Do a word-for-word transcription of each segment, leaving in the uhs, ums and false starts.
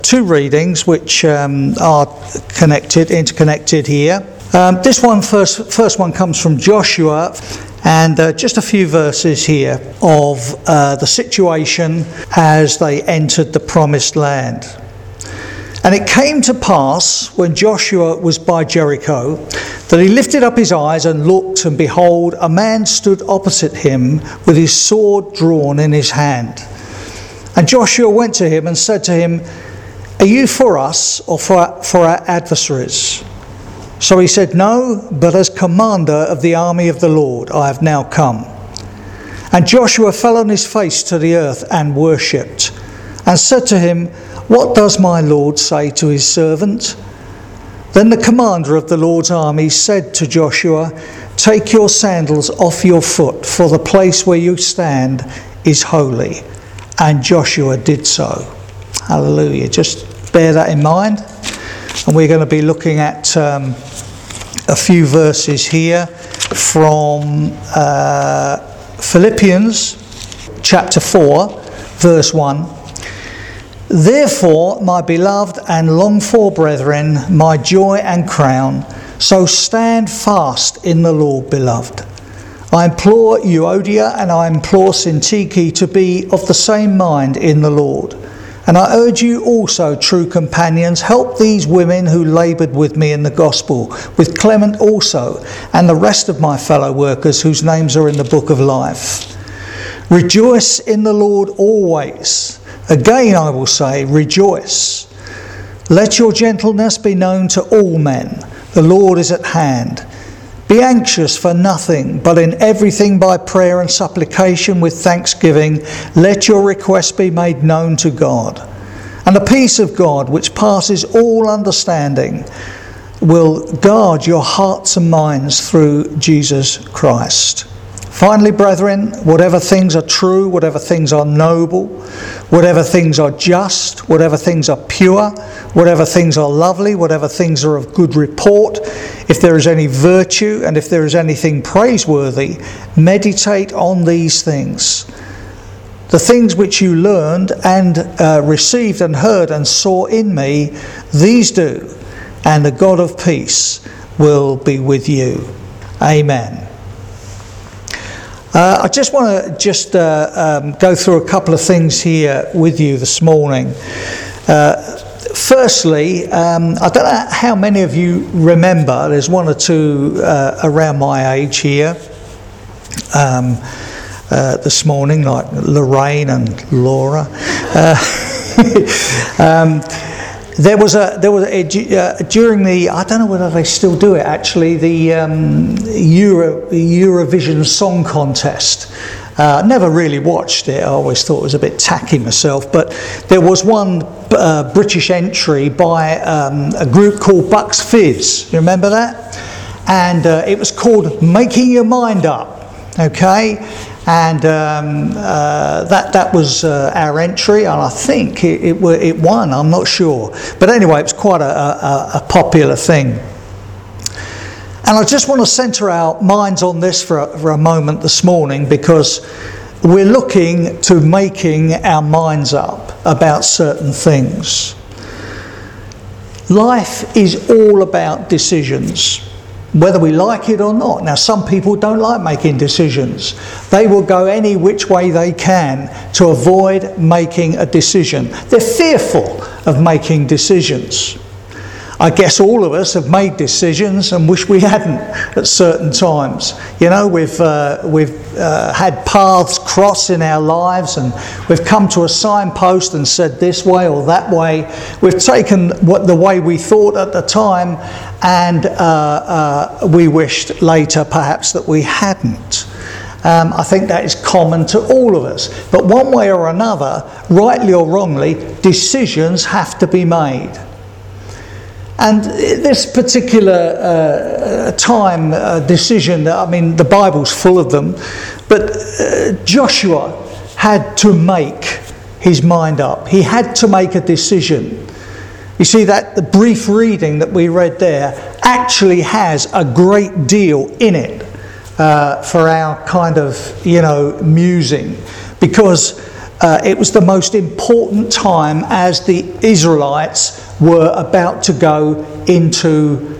Two readings which um, are connected, interconnected here. Um, this one, first, first one comes from Joshua, and uh, just a few verses here of uh, the situation as they entered the promised land. And it came to pass, when Joshua was by Jericho, that he lifted up his eyes and looked, and behold, a man stood opposite him with his sword drawn in his hand. And Joshua went to him and said to him, "Are you for us or for our, for our adversaries?" So he said, "No, but as commander of the army of the Lord I have now come." And Joshua fell on his face to the earth and worshipped, and said to him, "What does my Lord say to his servant?" Then the commander of the Lord's army said to Joshua, "Take your sandals off your foot, for the place where you stand is holy." And Joshua did so. Hallelujah. Just bear that in mind. And we're going to be looking at um, a few verses here from uh, Philippians chapter four, verse one. "Therefore, my beloved and longed for brethren, my joy and crown, so stand fast in the Lord, beloved. I implore Euodia and I implore Syntyche to be of the same mind in the Lord. And I urge you also, true companions, help these women who laboured with me in the gospel, with Clement also, and the rest of my fellow workers whose names are in the book of life. Rejoice in the Lord always. Again I will say, rejoice. Let your gentleness be known to all men. The Lord is at hand. Be anxious for nothing, but in everything by prayer and supplication with thanksgiving, let your requests be made known to God. And the peace of God, which passes all understanding, will guard your hearts and minds through Jesus Christ. Finally, brethren, whatever things are true, whatever things are noble, whatever things are just, whatever things are pure, whatever things are lovely, whatever things are of good report, if there is any virtue and if there is anything praiseworthy, meditate on these things. The things which you learned and uh, received and heard and saw in me, these do, and the God of peace will be with you. Amen. Uh, I just want to just uh, um, go through a couple of things here with you this morning. Uh, firstly, um, I don't know how many of you remember, there's one or two uh, around my age here um, uh, this morning, like Lorraine and Laura. Uh, um, There was a there was a, uh, during the I don't know whether they still do it actually the um, Euro, Eurovision Song Contest. I uh, never really watched it. I always thought it was a bit tacky myself. But there was one uh, British entry by um, a group called Bucks Fizz. You remember that? And uh, it was called "Making Your Mind Up." Okay. And um, uh, that that was uh, our entry, and I think it, it it won. I'm not sure, but anyway, it was quite a, a, a popular thing. And I just want to centre our minds on this for a, for a moment this morning, because we're looking to making our minds up about certain things. Life is all about decisions, whether we like it or not. Now, some people don't like making decisions. They will go any which way they can to avoid making a decision. They're fearful of making decisions. I guess all of us have made decisions and wish we hadn't at certain times. You know, we've uh, we've uh, had paths cross in our lives, and we've come to a signpost and said this way or that way. We've taken what the way we thought at the time, and uh, uh, we wished later perhaps that we hadn't. Um, I think that is common to all of us. But one way or another, rightly or wrongly, decisions have to be made. And this particular uh, time uh, decision, I mean, the Bible's full of them, but uh, Joshua had to make his mind up. He had to make a decision. You see, that the brief reading that we read there actually has a great deal in it uh, for our kind of, you know, musing, because uh, it was the most important time as the Israelites were about to go into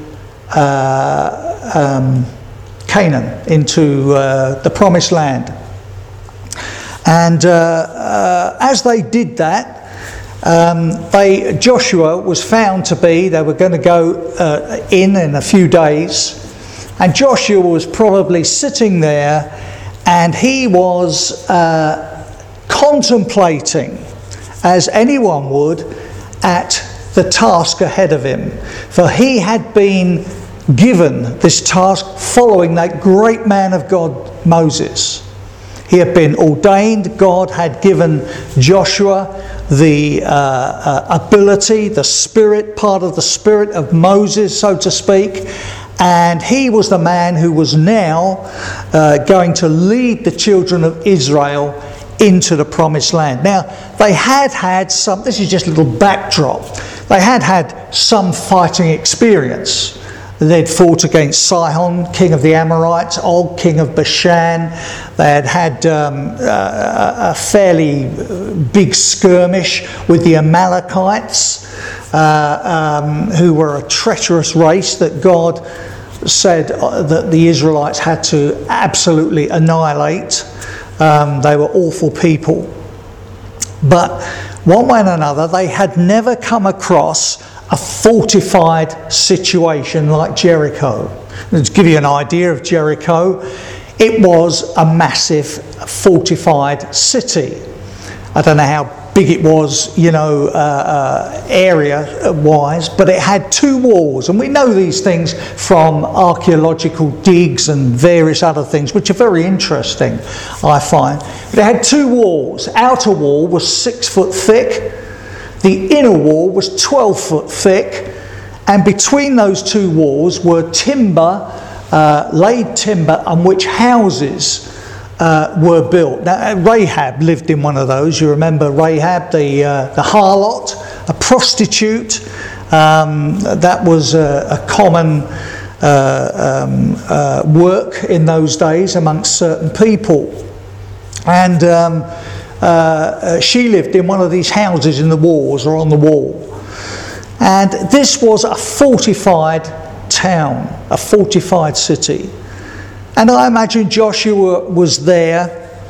uh, um, Canaan, into uh, the Promised Land. And uh, uh, as they did that, um, they Joshua was found to be, they were going to go uh, in in a few days, and Joshua was probably sitting there, and he was uh, contemplating, as anyone would, at the task ahead of him. For he had been given this task following that great man of God, Moses. He had been ordained. God had given Joshua the uh, uh, ability, the spirit, part of the spirit of Moses, so to speak. And he was the man who was now uh, going to lead the children of Israel into the Promised Land. Now, they had had some, this is just a little backdrop, they had had some fighting experience. They'd fought against Sihon, king of the Amorites, Og, king of Bashan. They had had um, a, a fairly big skirmish with the Amalekites, uh, um, who were a treacherous race that God said that the Israelites had to absolutely annihilate. Um, they were awful people. But one way and another, they had never come across a fortified situation like Jericho. And to give you an idea of Jericho, it was a massive fortified city. I don't know how big it was, you know, uh, uh, area-wise, but it had two walls. And we know these things from archaeological digs and various other things, which are very interesting, I find. But it had two walls. Outer wall was six foot thick. The inner wall was twelve foot thick, and between those two walls were timber, uh, laid timber, on which houses uh, were built. Now, Rahab lived in one of those. You remember Rahab, the uh, the harlot, a prostitute. Um, that was a, a common uh, um, uh, work in those days amongst certain people, and. Um, Uh, uh, she lived in one of these houses in the walls or on the wall. And this was a fortified town, a fortified city. And I imagine Joshua was there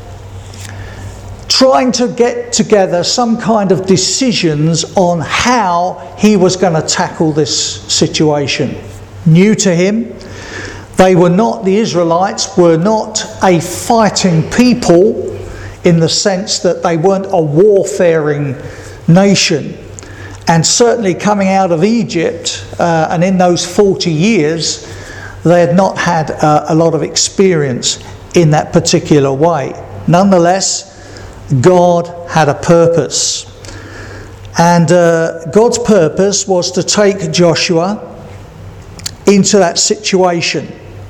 trying to get together some kind of decisions on how he was going to tackle this situation. New to him, they were not, the Israelites were not a fighting people, in the sense that they weren't a warfaring nation. And certainly coming out of Egypt, uh, and in those forty years, they had not had uh, a lot of experience in that particular way. Nonetheless, God had a purpose. And uh, God's purpose was to take Joshua into that situation.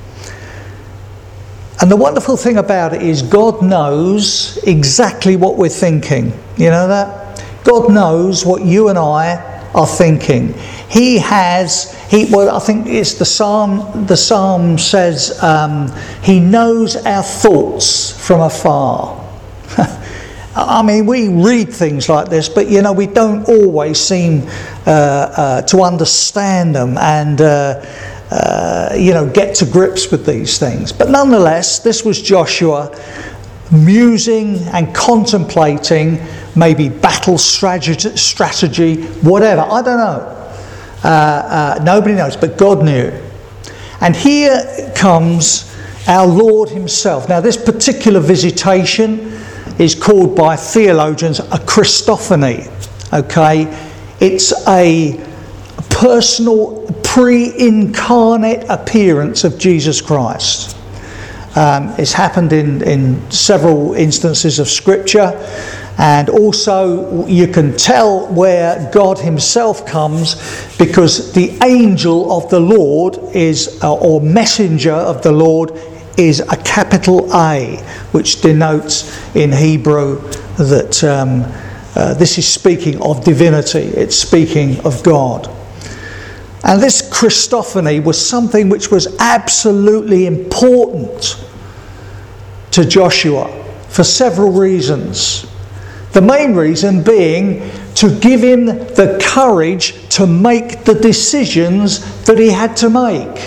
And the wonderful thing about it is God knows exactly what we're thinking. You know that? God knows what you and I are thinking. He has, he, well, I think it's the Psalm, the Psalm says, um, He knows our thoughts from afar. I mean, we read things like this, but, you know, we don't always seem uh, uh, to understand them and... Uh, Uh, you know, get to grips with these things. But nonetheless, this was Joshua musing and contemplating maybe battle strategy, strategy whatever. I don't know. Uh, uh, nobody knows, but God knew. And here comes our Lord himself. Now, this particular visitation is called by theologians a Christophany. Okay? It's a personal, pre-incarnate appearance of Jesus Christ. Um, it's happened in, in several instances of Scripture, and also you can tell where God himself comes because the angel of the Lord is, uh, or messenger of the Lord, is a capital A, which denotes in Hebrew that um, uh, this is speaking of divinity. It's speaking of God. And this Christophany was something which was absolutely important to Joshua for several reasons. The main reason being to give him the courage to make the decisions that he had to make.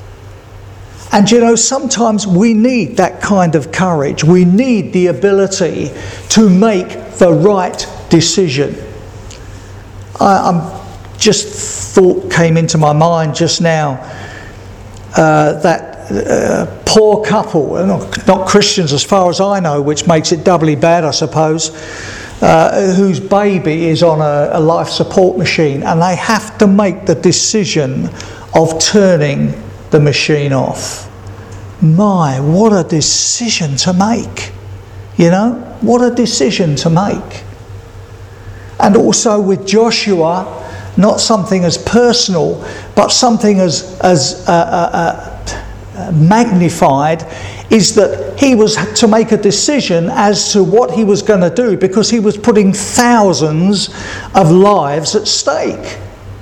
And you know, sometimes we need that kind of courage. We need the ability to make the right decision. I, I'm just thought came into my mind just now uh, that uh, poor couple, not, not Christians as far as I know, which makes it doubly bad, I suppose, uh, whose baby is on a, a life support machine, and they have to make the decision of turning the machine off. My, what a decision to make. You know, what a decision to make. And also with Joshua, not something as personal, but something as, as uh, uh, uh, magnified, is that he was to make a decision as to what he was going to do, because he was putting thousands of lives at stake.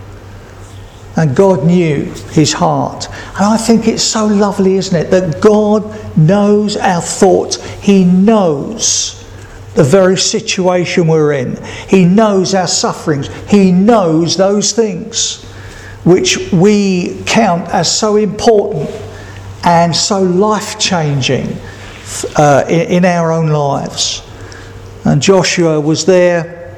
And God knew his heart. And I think it's so lovely, isn't it, that God knows our thoughts. He knows the very situation we're in. He knows our sufferings. He knows those things which we count as so important and so life-changing uh, in, in our own lives. And Joshua was there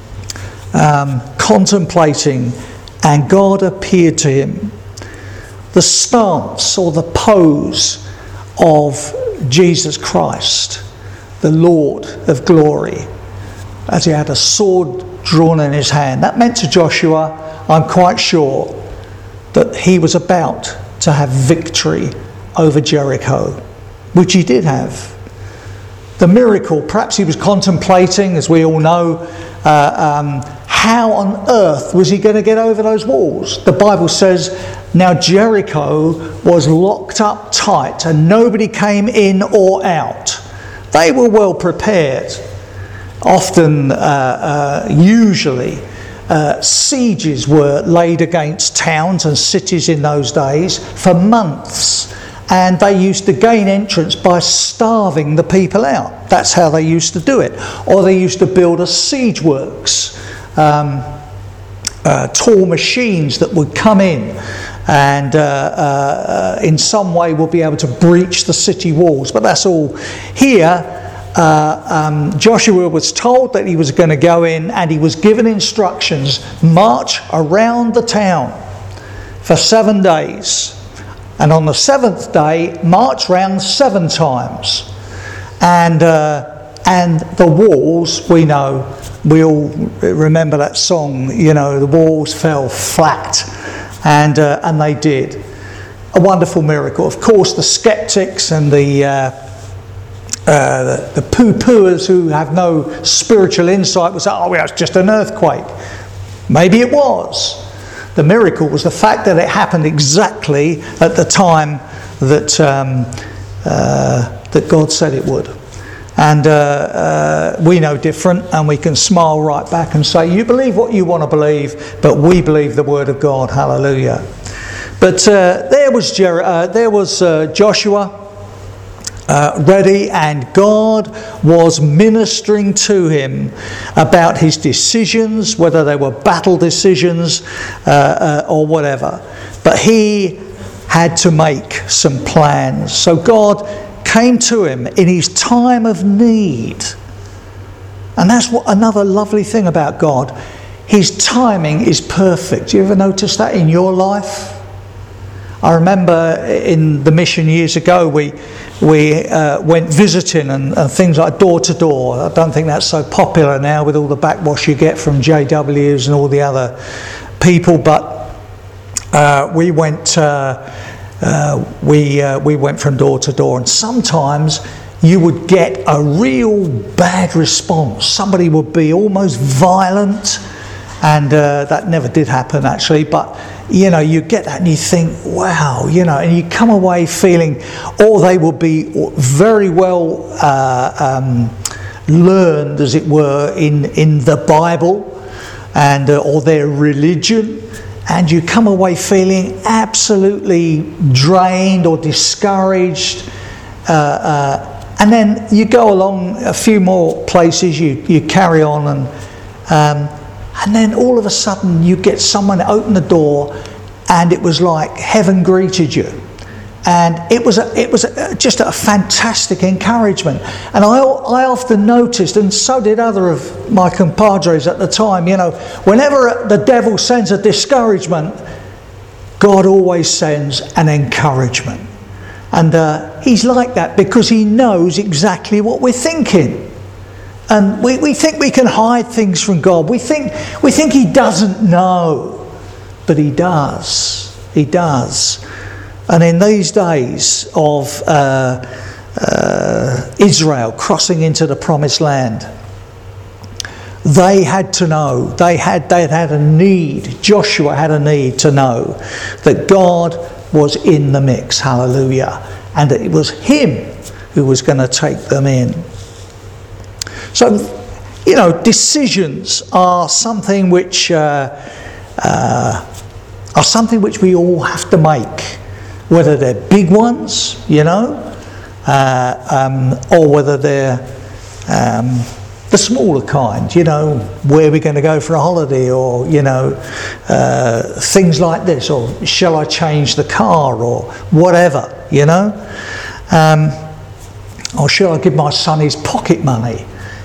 um, contemplating, and God appeared to him. The stance or the pose of Jesus Christ, the Lord of glory, as he had a sword drawn in his hand. That meant to Joshua, I'm quite sure, that he was about to have victory over Jericho, which he did have. The miracle, perhaps he was contemplating, as we all know, uh, um, how on earth was he going to get over those walls? The Bible says, now Jericho was locked up tight and nobody came in or out. They were well prepared. Often, uh, uh, usually, uh, sieges were laid against towns and cities in those days for months. And they used to gain entrance by starving the people out. That's how they used to do it. Or they used to build a siege works. Um, uh, tall machines that would come in and uh, uh, in some way will be able to breach the city walls. But that's all. Here, uh, um, Joshua was told that he was going to go in, and he was given instructions, march around the town for seven days. And on the seventh day, march round seven times. And uh, and the walls, we know, we all remember that song, you know, the walls fell flat. And uh, and they did. A wonderful miracle. Of course, the skeptics and the, uh, uh, the, the poo-pooers who have no spiritual insight will say, oh, well, it's just an earthquake. Maybe it was. The miracle was the fact that it happened exactly at the time that um, uh, that God said it would. And uh, uh, we know different, and we can smile right back and say, you believe what you want to believe, but we believe the word of God. Hallelujah. But uh, there was Jer- uh, there was uh, Joshua uh, ready, and God was ministering to him about his decisions, whether they were battle decisions uh, uh, or whatever. But he had to make some plans. So God came to him in his time of need. And that's what another lovely thing about God. His timing is perfect. You ever notice that in your life? I remember in the mission years ago, we we uh, went visiting and, and things like door to door. I don't think that's so popular now with all the backwash you get from J Ws and all the other people. But uh, we went uh, uh, we uh, we went from door to door, and sometimes you would get a real bad response. Somebody would be almost violent, and uh, that never did happen actually, but you know, you get that and you think, wow, you know, and you come away feeling, or they will be very well uh, um, learned, as it were, in, in the Bible and uh, or their religion, and you come away feeling absolutely drained or discouraged, uh, uh, and then you go along a few more places, you, you carry on, and um, and then all of a sudden you get someone to open the door, and it was like heaven greeted you. And it was a, it was a, just a fantastic encouragement. And I, I often noticed, and so did other of my compadres at the time, you know, whenever the devil sends a discouragement, God always sends an encouragement. And uh, he's like that because he knows exactly what we're thinking. And we, we think we can hide things from God. We think we think he doesn't know, but he does. He does. And in these days of uh, uh, Israel crossing into the promised land, they had to know, they had, they had had a need, Joshua had a need to know that God was in the mix, hallelujah, and that it was him who was going to take them in. So, you know, decisions are something which uh, uh, are something which we all have to make. Whether they're big ones, you know, uh, um, or whether they're um, the smaller kind, you know, where we're going to go for a holiday, or, you know, uh, things like this, or shall I change the car, or whatever, you know, um, or shall I give my son his pocket money?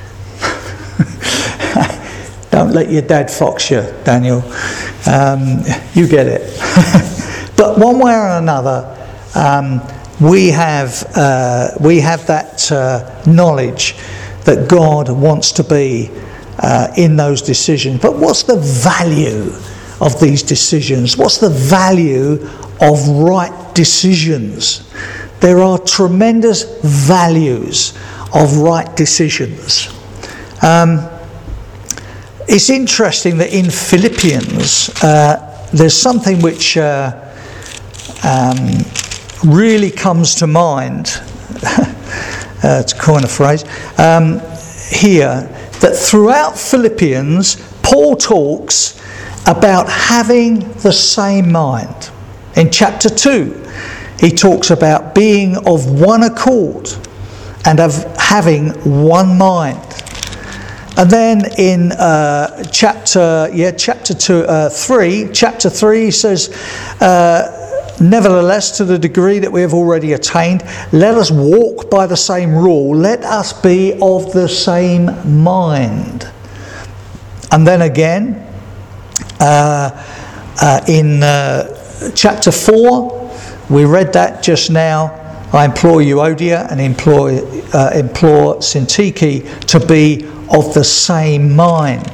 Don't let your dad fox you, Daniel. Um, you get it. But one way or another, um, we have uh, we have that uh, knowledge that God wants to be uh, in those decisions. But what's the value of these decisions? What's the value of right decisions? There are tremendous values of right decisions. Um, it's interesting that in Philippians, uh, there's something which Uh, Um, really comes to mind, uh, to coin a phrase, um, here, that throughout Philippians, Paul talks about having the same mind. In chapter two, he talks about being of one accord and of having one mind. And then in uh, chapter, yeah, chapter two, uh, three, chapter three, he says, uh, nevertheless, to the degree that we have already attained, let us walk by the same rule. Let us be of the same mind. And then again, uh, uh, in uh, chapter four, we read that just now. I implore Euodia and implore, uh, implore Syntyche to be of the same mind.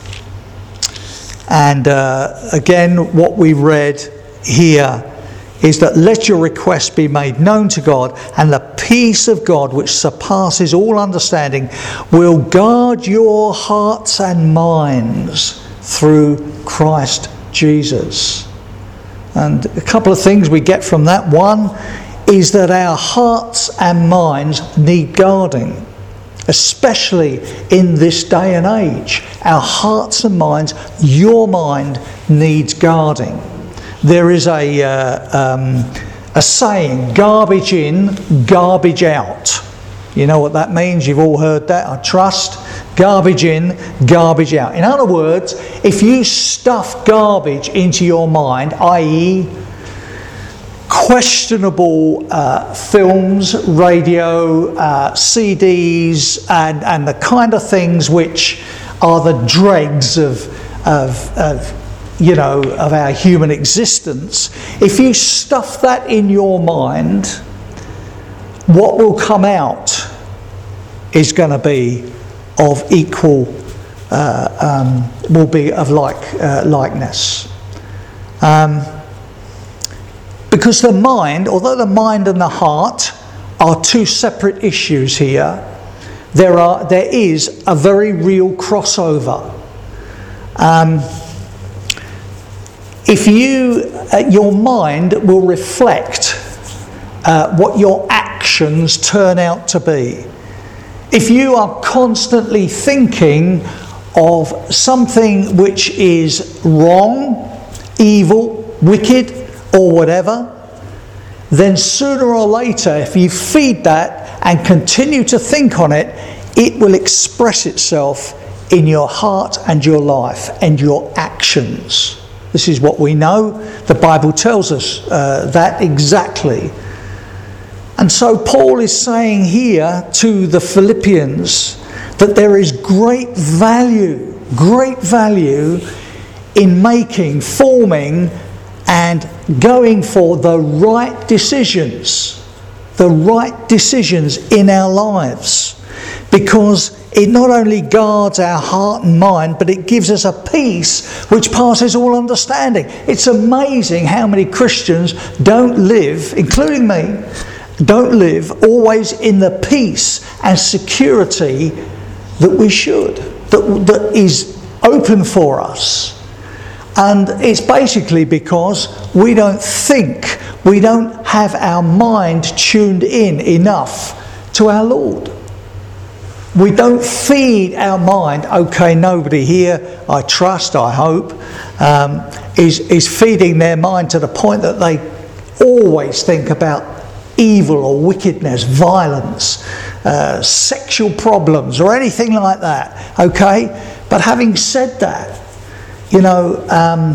And uh, again, what we read here is that let your requests be made known to God, and the peace of God, which surpasses all understanding, will guard your hearts and minds through Christ Jesus. And a couple of things we get from that. One is that our hearts and minds need guarding, especially in this day and age. Our hearts and minds, your mind needs guarding. There is a uh, um, a saying, garbage in, garbage out. You know what that means? You've all heard that, I trust. Garbage in, garbage out. In other words, if you stuff garbage into your mind, that is questionable uh, films, radio, uh, C Ds, and, and the kind of things which are the dregs of, of, of you know, of our human existence, if you stuff that in your mind, what will come out is going to be of equal, uh, um, will be of like uh, likeness. Um, because the mind, although the mind and the heart are two separate issues here, there are there is a very real crossover. Um, If you, uh, your mind will reflect uh, what your actions turn out to be. If you are constantly thinking of something which is wrong, evil, wicked, or whatever, then sooner or later, if you feed that and continue to think on it, it will express itself in your heart and your life and your actions. This is what we know. The Bible tells us uh, that exactly. And so Paul is saying here to the Philippians that there is great value, great value in making, forming and going for the right decisions, the right decisions in our lives. Because it not only guards our heart and mind, but it gives us a peace which passes all understanding. It's amazing how many Christians don't live, including me, don't live always in the peace and security that we should, that, that is open for us. And it's basically because we don't think, we don't have our mind tuned in enough to our Lord. We don't feed our mind, okay, nobody here, I trust, I hope, um, is, is feeding their mind to the point that they always think about evil or wickedness, violence, uh, sexual problems or anything like that, okay? But having said that, you know, um,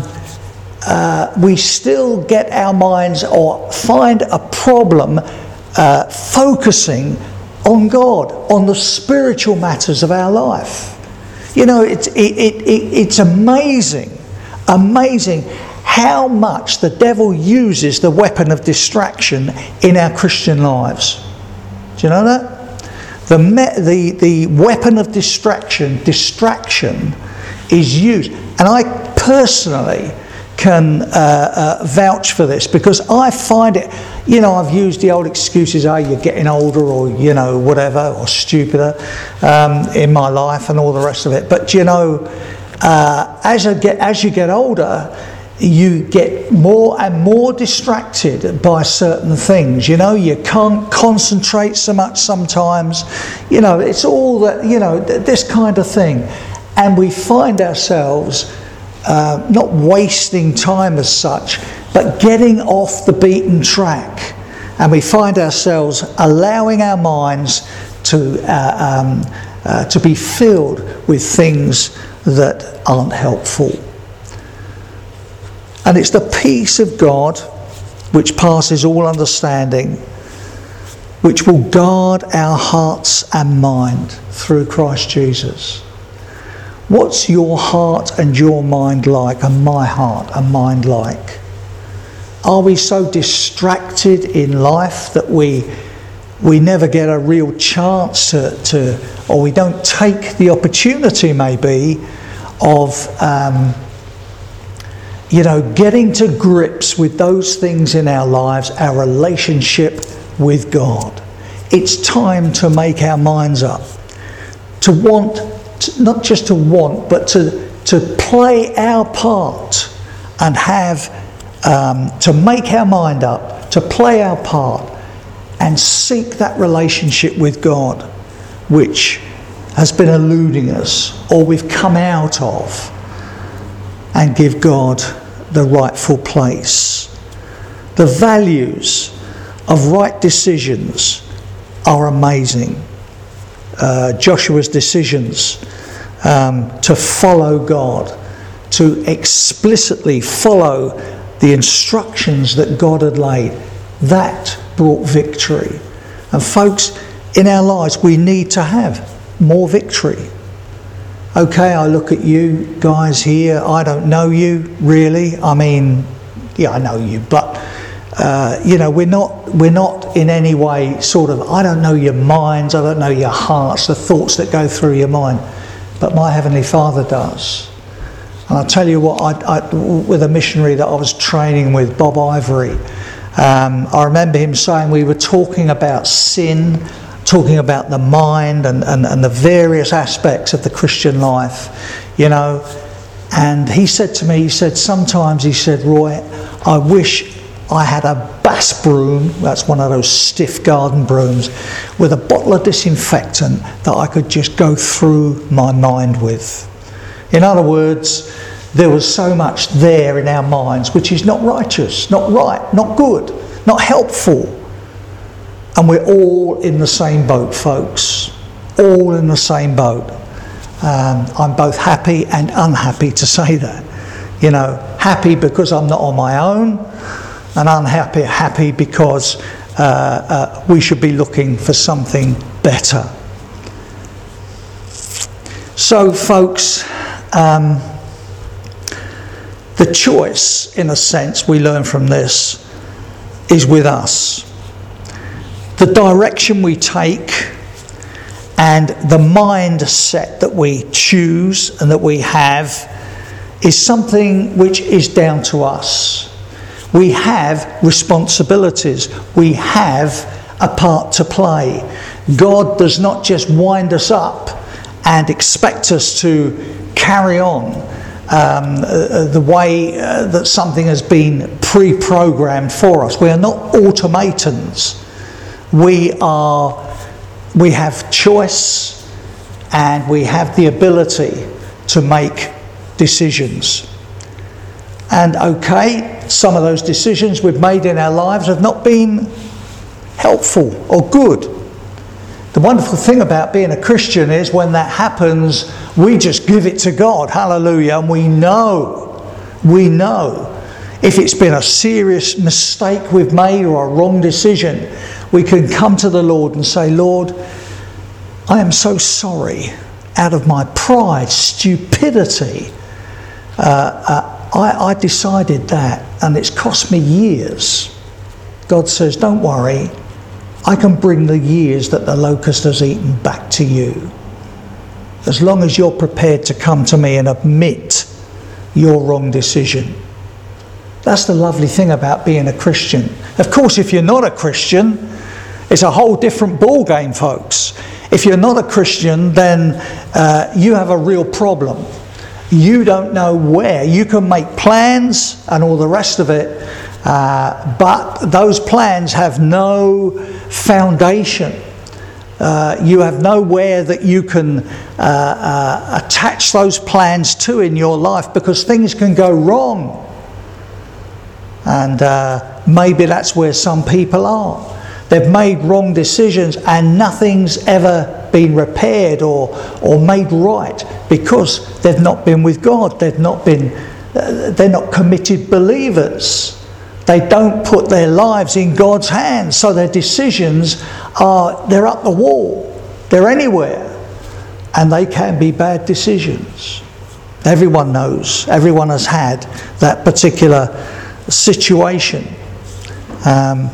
uh, we still get our minds or find a problem uh, focusing on God, on the spiritual matters of our life. You know, it's, it, it, it, it's amazing, amazing how much the devil uses the weapon of distraction in our Christian lives. Do you know that? The, me- the, the weapon of distraction, distraction is used. And I personally can uh, uh, vouch for this because I find it, you know, I've used the old excuses, oh, you're getting older or, you know, whatever, or stupider um, in my life and all the rest of it. But, you know, uh, as, I get, as you get older, you get more and more distracted by certain things. You know, you can't concentrate so much sometimes. You know, it's all that, you know, th- this kind of thing. And we find ourselves uh, not wasting time as such, but getting off the beaten track. And we find ourselves allowing our minds to uh, um, uh, to be filled with things that aren't helpful. And it's the peace of God which passes all understanding, which will guard our hearts and mind through Christ Jesus. What's your heart and your mind like, and my heart and mind like? Are we so distracted in life that we we never get a real chance to, to or we don't take the opportunity maybe of um, you know, getting to grips with those things in our lives, our relationship with God? It's time to make our minds up, to want, to, not just to want, but to, to play our part and have, um, to make our mind up, to play our part and seek that relationship with God, which has been eluding us or we've come out of, and give God the rightful place. The values of right decisions are amazing. Uh, Joshua's decisions um, to follow God, to explicitly follow the instructions that God had laid, that brought victory. And folks, in our lives we need to have more victory. Okay, I look at you guys here, I don't know you really. I mean, yeah, I know you, but uh, you know, we're not we're not in any way sort of, I don't know your minds, I don't know your hearts, the thoughts that go through your mind, but my Heavenly Father does. And I'll tell you what, I, I, with a missionary that I was training with, Bob Ivory, um, I remember him saying, we were talking about sin, talking about the mind and, and, and the various aspects of the Christian life, you know. And he said to me, he said, sometimes, he said, Roy, I wish I had a bass broom, that's one of those stiff garden brooms, with a bottle of disinfectant that I could just go through my mind with. In other words, there was so much there in our minds which is not righteous, not right, not good, not helpful. And we're all in the same boat, folks. All in the same boat. Um, I'm both happy and unhappy to say that. You know, happy because I'm not on my own, and unhappy happy because uh, uh, we should be looking for something better. So, folks, um, the choice, in a sense, we learn from this, is with us. The direction we take and the mindset that we choose and that we have is something which is down to us. We have responsibilities. We have a part to play. God does not just wind us up and expect us to carry on um, uh, the way uh, that something has been pre-programmed for us. We are not automatons. We are, we have choice, and we have the ability to make decisions. And okay, some of those decisions we've made in our lives have not been helpful or good. The wonderful thing about being a Christian is when that happens, we just give it to God, hallelujah, and we know, we know if it's been a serious mistake we've made or a wrong decision, we can come to the Lord and say, Lord, I am so sorry. Out of my pride, stupidity, uh, uh, I, I decided that, and it's cost me years. God says, don't worry, I can bring the years that the locust has eaten back to you. As long as you're prepared to come to me and admit your wrong decision. That's the lovely thing about being a Christian. Of course, if you're not a Christian, it's a whole different ball game, folks. If you're not a Christian, then uh, you have a real problem. You don't know where. You can make plans and all the rest of it, uh, but those plans have no foundation. Uh, you have nowhere that you can uh, uh, attach those plans to in your life, because things can go wrong. And uh, maybe that's where some people are. They've made wrong decisions and nothing's ever been repaired or or made right because they've not been with God. They've not been. Uh, they're not committed believers. They don't put their lives in God's hands, so their decisions are they're up the wall. They're anywhere, and they can be bad decisions. Everyone knows. Everyone has had that particular situation. Um,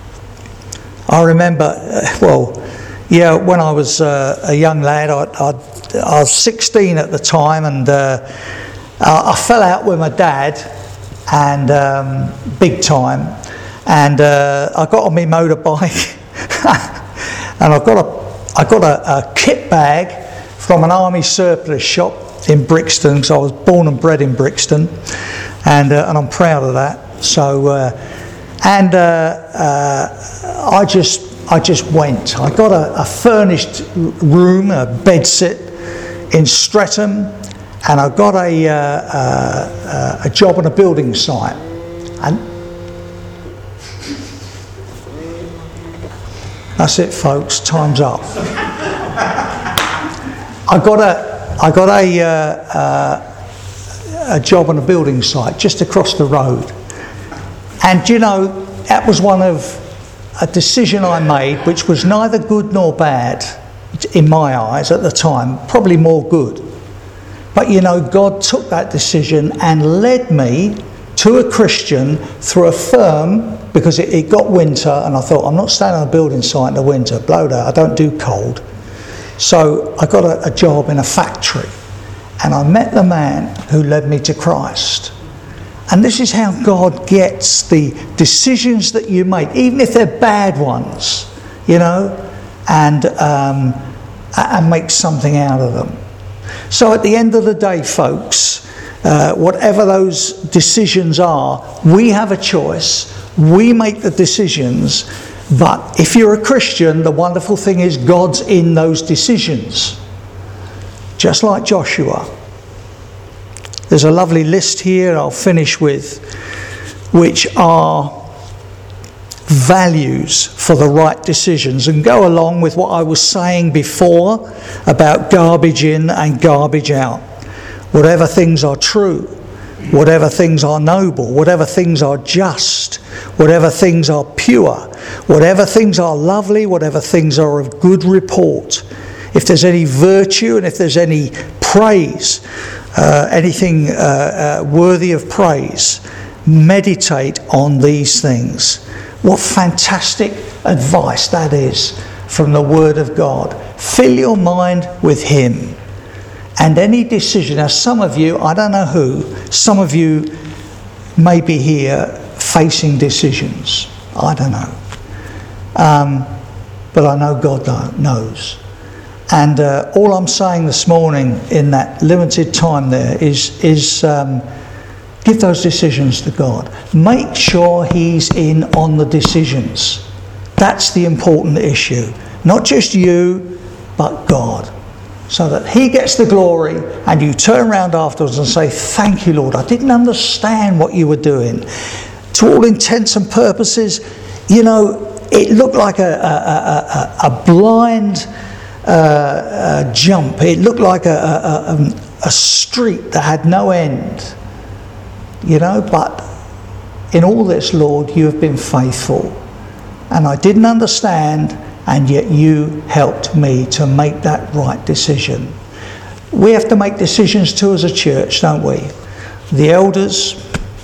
I remember, well, yeah, when I was uh, a young lad, I, I, I was sixteen at the time, and uh, I, I fell out with my dad, and um, big time, and uh, I got on my motorbike, and I got a, I got a, a kit bag from an army surplus shop in Brixton, because I was born and bred in Brixton, and uh, and I'm proud of that. So. Uh, And uh, uh, I just, I just went. I got a, a furnished room, a bed sit in Streatham, and I got a uh, uh, a job on a building site. And that's it, folks. Time's up. I got a, I got a uh, uh, a job on a building site just across the road. And, you know, that was one of a decision I made which was neither good nor bad in my eyes at the time, probably more good. But, you know, God took that decision and led me to a Christian through a firm, because it, it got winter, and I thought, I'm not staying on a building site in the winter, blow that, I don't do cold. So I got a, a job in a factory, and I met the man who led me to Christ. And this is how God gets the decisions that you make, even if they're bad ones, you know, and um, and make something out of them. So at the end of the day, folks, uh, whatever those decisions are, we have a choice. We make the decisions. But if you're a Christian, the wonderful thing is God's in those decisions. Just like Joshua. There's a lovely list here I'll finish with, which are values for the right decisions and go along with what I was saying before about garbage in and garbage out. Whatever things are true, whatever things are noble, whatever things are just, whatever things are pure, whatever things are lovely, whatever things are of good report, if there's any virtue and if there's any praise, uh, anything uh, uh, worthy of praise, meditate on these things. What fantastic advice that is from the Word of God. Fill your mind with Him. And any decision, now some of you, I don't know who, some of you may be here facing decisions. I don't know. Um, but I know God knows. And uh, all I'm saying this morning in that limited time there is, is um, give those decisions to God. Make sure He's in on the decisions. That's the important issue. Not just you, but God. So that He gets the glory and you turn around afterwards and say, thank you, Lord. I didn't understand what you were doing. To all intents and purposes, you know, it looked like a, a, a, a blind uh, uh, jump. It looked like a, a, a street that had no end. You know, but in all this, Lord, you have been faithful. And I didn't understand, and yet you helped me to make that right decision. We have to make decisions too as a church, don't we? The elders,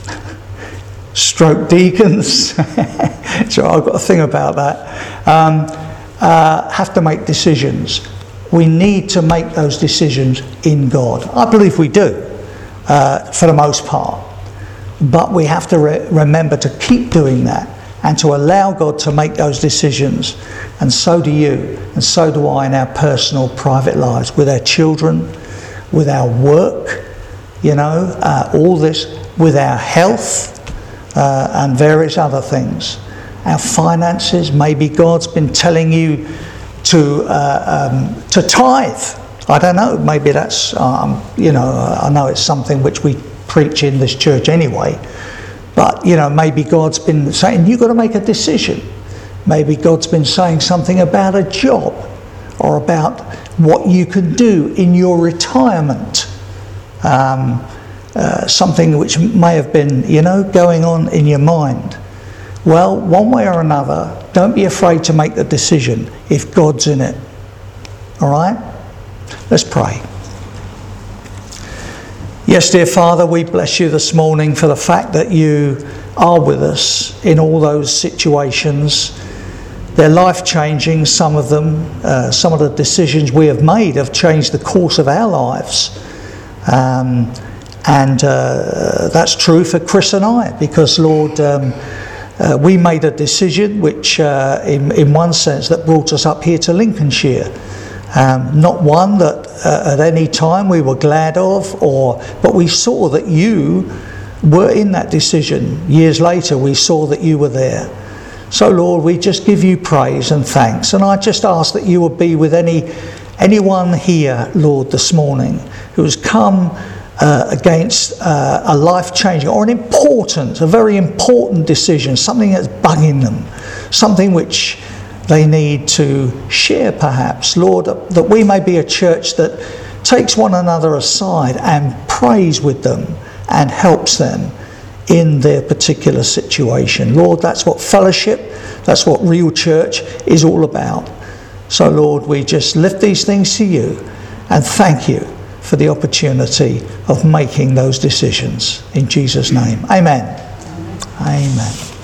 stroke deacons, so I've got a thing about that, um, uh, have to make decisions. We need to make those decisions in God. I believe we do, uh, for the most part. But we have to re- remember to keep doing that and to allow God to make those decisions. And so do you, and so do I in our personal, private lives, with our children, with our work, you know, uh, all this, with our health uh, and various other things. Our finances, maybe God's been telling you to uh, um, to tithe. I don't know, maybe that's, um, you know, I know it's something which we preach in this church anyway, but you know, maybe God's been saying you've got to make a decision. Maybe God's been saying something about a job or about what you can do in your retirement, um, uh, something which may have been, you know, going on in your mind. Well, one way or another, don't be afraid to make the decision if God's in it. All right? Let's pray. Yes, dear Father, we bless you this morning for the fact that you are with us in all those situations. They're life-changing, some of them. Uh, some of the decisions we have made have changed the course of our lives. Um, and uh, that's true for Chris and I, because, Lord, um, uh, we made a decision which, uh, in, in one sense, that brought us up here to Lincolnshire. Um, not one that uh, at any time we were glad of, or but we saw that you were in that decision. Years later, we saw that you were there. So, Lord, we just give you praise and thanks. And I just ask that you would be with any anyone here, Lord, this morning who has come uh, against uh, a life-changing or an important, a very important decision, something that's bugging them, something which they need to share perhaps. Lord, that we may be a church that takes one another aside and prays with them and helps them in their particular situation. Lord, that's what fellowship, that's what real church is all about. So Lord, we just lift these things to you and thank you for the opportunity of making those decisions. In Jesus' name, amen. Amen. Amen.